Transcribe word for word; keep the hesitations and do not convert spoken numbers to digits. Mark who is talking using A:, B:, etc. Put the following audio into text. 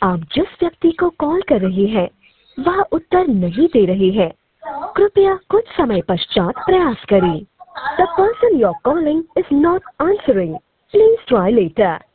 A: आप जिस व्यक्ति को कॉल कर रही हैं वह उत्तर नहीं दे रही है। कृपया कुछ समय पश्चात प्रयास करें। The person you are calling is not answering. Please try letter.